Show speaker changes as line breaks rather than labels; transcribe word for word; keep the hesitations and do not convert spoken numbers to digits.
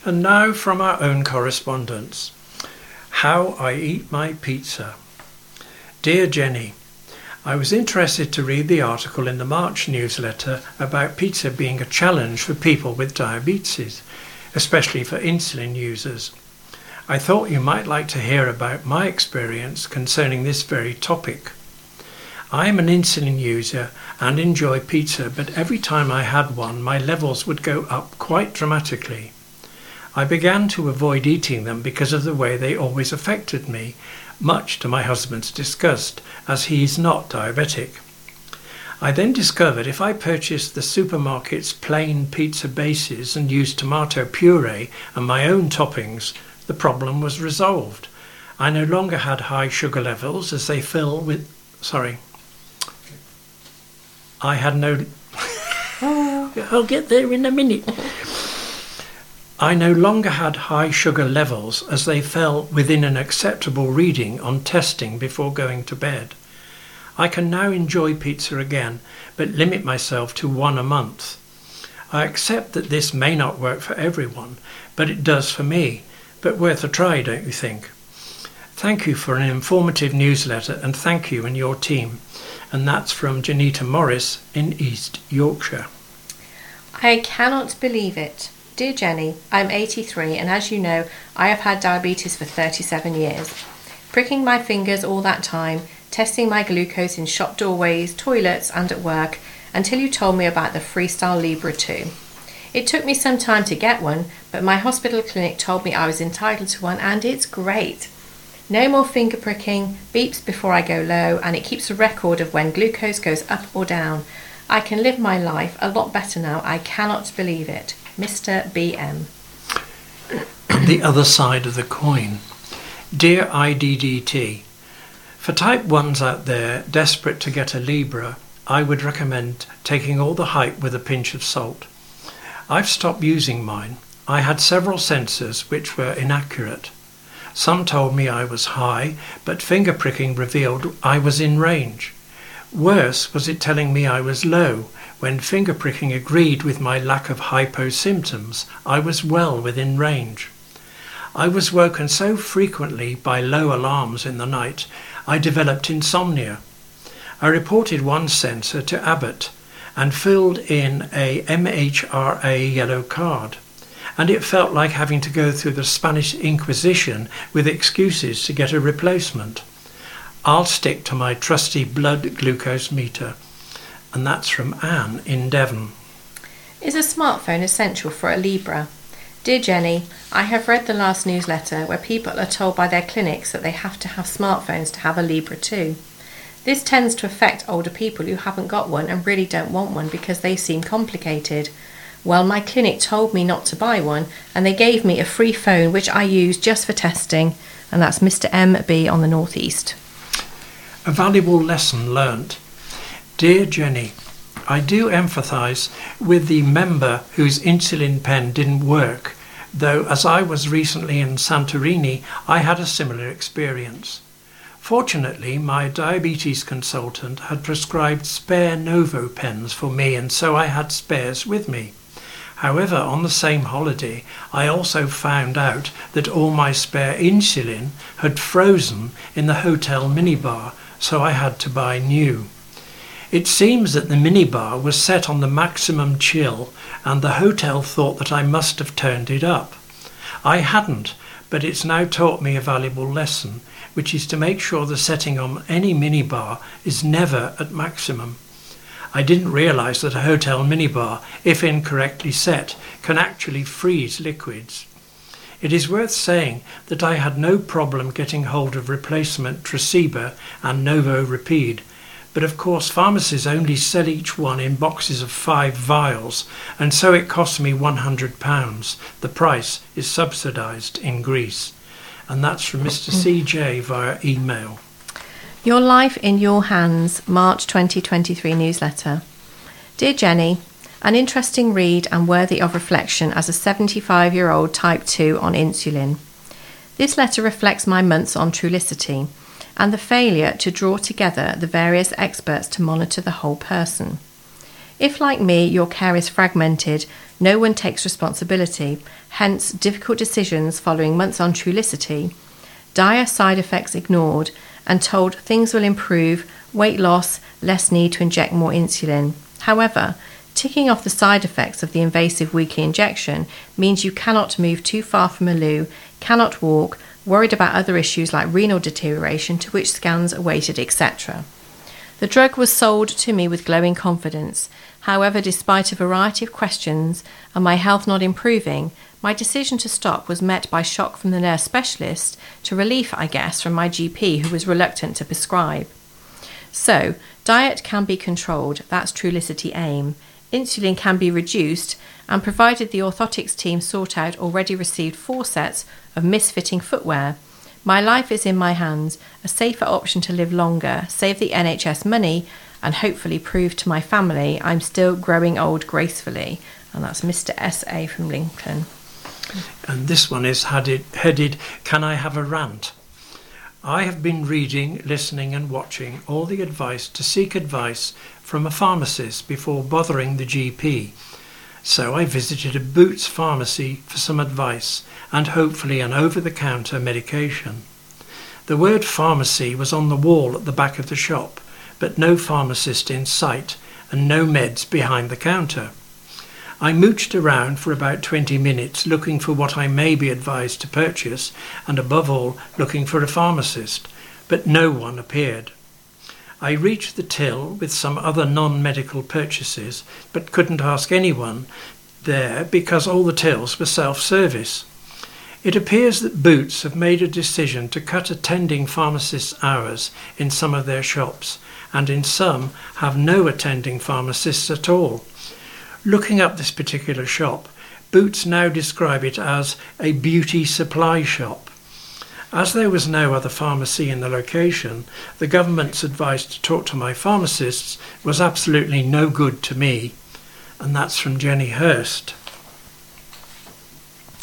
And now from our own correspondence. How I eat my pizza. Dear Jenny, I was interested to read the article in the March newsletter about pizza being a challenge for people with diabetes, especially for insulin users. I thought you might like to hear about my experience concerning this very topic. I am an insulin user and enjoy pizza, but every time I had one, my levels would go up quite dramatically. I began to avoid eating them because of the way they always affected me, much to my husband's disgust, as he is not diabetic. I then discovered if I purchased the supermarket's plain pizza bases and used tomato puree and my own toppings, the problem was resolved. I no longer had high sugar levels as they fill with... Sorry. I had no... I'll get there in a minute. I no longer had high sugar levels as they fell within an acceptable reading on testing before going to bed. I can now enjoy pizza again, but limit myself to one a month. I accept that this may not work for everyone, but it does for me. But worth a try, don't you think? Thank you for an informative newsletter, and thank you and your team. And that's from Janita Morris in East Yorkshire.
I cannot believe it. Dear Jenny, I'm eighty-three and as you know, I have had diabetes for thirty-seven years. Pricking my fingers all that time, testing my glucose in shop doorways, toilets and at work, until you told me about the Freestyle Libre two. It took me some time to get one, but my hospital clinic told me I was entitled to one and it's great. No more finger pricking, beeps before I go low, and it keeps a record of when glucose goes up or down. I can live my life a lot better now. I cannot believe it. Mister B M.
The other side of the coin. Dear I D D T, for type ones out there desperate to get a Libre, I would recommend taking all the hype with a pinch of salt. I've stopped using mine. I had several sensors which were inaccurate. Some told me I was high, but finger pricking revealed I was in range. Worse was it telling me I was low. When finger pricking agreed with my lack of hypo symptoms, I was well within range. I was woken so frequently by low alarms in the night, I developed insomnia. I reported one sensor to Abbott and filled in a M H R A yellow card, and it felt like having to go through the Spanish Inquisition with excuses to get a replacement. I'll stick to my trusty blood glucose meter. And that's from Anne in Devon.
Is a smartphone essential for a Libre? Dear Jenny, I have read the last newsletter where people are told by their clinics that they have to have smartphones to have a Libre two. This tends to affect older people who haven't got one and really don't want one because they seem complicated. Well, my clinic told me not to buy one and they gave me a free phone which I use just for testing, and that's Mister M B on the northeast.
A valuable lesson learnt. Dear Jenny, I do empathise with the member whose insulin pen didn't work, though as I was recently in Santorini, I had a similar experience. Fortunately, my diabetes consultant had prescribed spare Novo pens for me, and so I had spares with me. However, on the same holiday, I also found out that all my spare insulin had frozen in the hotel minibar, so I had to buy new. It seems that the minibar was set on the maximum chill and the hotel thought that I must have turned it up. I hadn't, but it's now taught me a valuable lesson, which is to make sure the setting on any minibar is never at maximum. I didn't realise that a hotel minibar, if incorrectly set, can actually freeze liquids. It is worth saying that I had no problem getting hold of replacement Tresiba and Novo Rapide, but of course pharmacies only sell each one in boxes of five vials, and so it cost me one hundred pounds. The price is subsidised in Greece. And that's from Mister C J via email.
Your Life in Your Hands, March twenty twenty-three newsletter. Dear Jenny, an interesting read and worthy of reflection as a seventy-five-year-old type two on insulin. This letter reflects my months on Trulicity and the failure to draw together the various experts to monitor the whole person. If, like me, your care is fragmented, No one takes responsibility, hence difficult decisions following months on Trulicity. Dire side effects ignored and told things will improve, weight loss, less need to inject more insulin. However, ticking off the side effects of the invasive weekly injection means you cannot move too far from a loo, cannot walk, worried about other issues like renal deterioration to which scans are awaited, et cetera. The drug was sold to me with glowing confidence. However, despite a variety of questions and my health not improving, my decision to stop was met by shock from the nurse specialist to relief, I guess, from my G P who was reluctant to prescribe. So, diet can be controlled, that's Trulicity aim. Insulin can be reduced, and provided the orthotics team sort out already received four sets of misfitting footwear, my life is in my hands, a safer option to live longer, save the N H S money, and hopefully prove to my family I'm still growing old gracefully. And that's Mister S A from Lincoln.
And this one is headed, headed, Can I Have a Rant? I have been reading, listening and watching all the advice to seek advice from a pharmacist before bothering the G P. So I visited a Boots pharmacy for some advice and hopefully an over-the-counter medication. The word pharmacy was on the wall at the back of the shop, but no pharmacist in sight and no meds behind the counter. I mooched around for about twenty minutes looking for what I may be advised to purchase and above all looking for a pharmacist, but no one appeared. I reached the till with some other non-medical purchases but couldn't ask anyone there because all the tills were self-service. It appears that Boots have made a decision to cut attending pharmacists' hours in some of their shops and in some have no attending pharmacists at all. Looking up this particular shop, Boots now describe it as a beauty supply shop. As there was no other pharmacy in the location, the government's advice to talk to my pharmacists was absolutely no good to me. And that's from Jenny Hurst.